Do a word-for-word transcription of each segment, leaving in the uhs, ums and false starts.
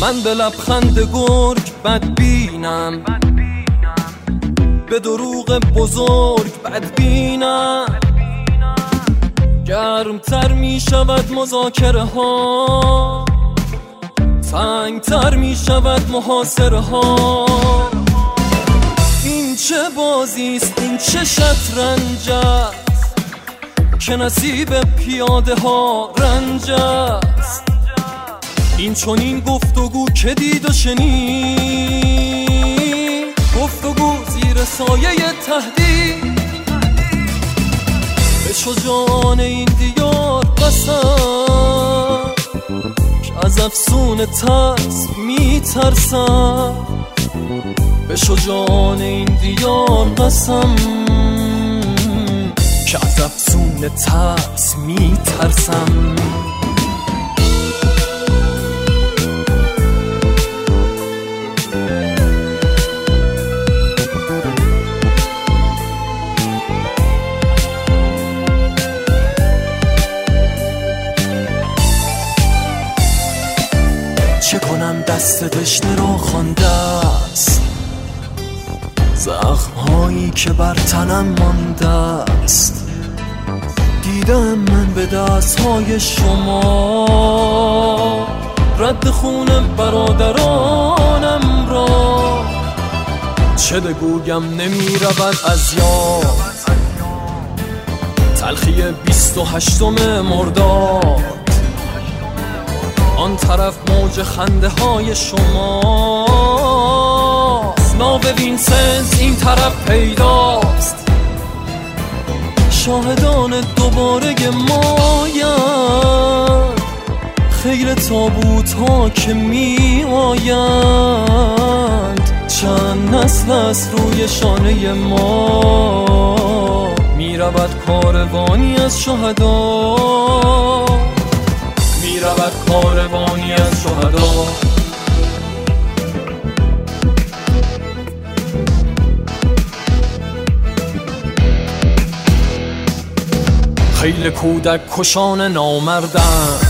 من به لبخند گرگ بدبینم، به دروغ بزرگ بدبینم. گرمتر می شود مذاکره ها، تنگتر می شود محاصره ها. این چه بازیست، این چه شطرنج است که نصیب پیاده ها رنج است. این چون این گفتگو که دید و شنید، گفتگو زیر سایه تهدید. به شجاعان این دیار قسم که از افسون ترس می ترسم. به شجاعان این دیار قسم که از افسون ترس می ترسم. چه کنم دست تشنه را خوانده است، زخم‌هایی که بر تنم مانده است. دیدم من به دست‌های شما رد خون برادرانم را. چه بگویم نمی رود از یاد تلخی بیست و هشتم مرداد. آن طرف موج خنده های شماست، ناو وینسنت این طرف پیداست. شاهدان دوباره مایند، خیر تابوت ها که می آیند. چند نسل است روی شانه ما، می رود کاروانی از شهدا، می رود کاروانی از شهدا. خیل کودک کشان نامردند،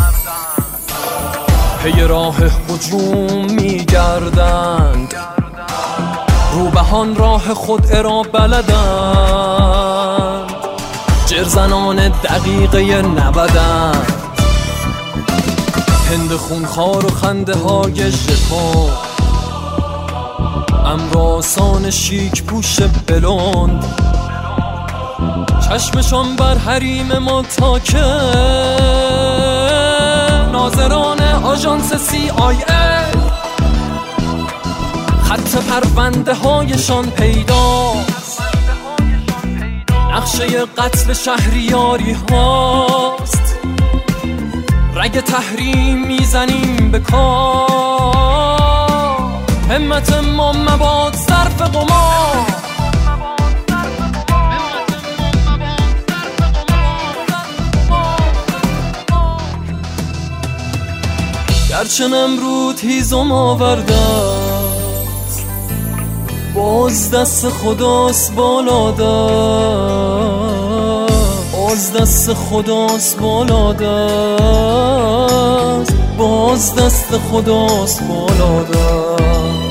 پی راه هجوم می گردند. روبهان راه خود ارا بلدند، جرزنان دقیقه نبدند. هند خونخوار و خنده های ژپن، امراسان شیک پوش بلند. چشمشان بر حریم ما تاکه، ناظران آژانس سی آی ای. خط پرونده هایشان پیداست، نقشه قتل شهریاری هاست. رگ تحریم میزنیم به کار، همت ما مباد صرف قمار. گرچه نمرود هیزم آورده، باز دست خداست بالا دست، باز دست خداست بالا دست، باز دست خداست بالا دست.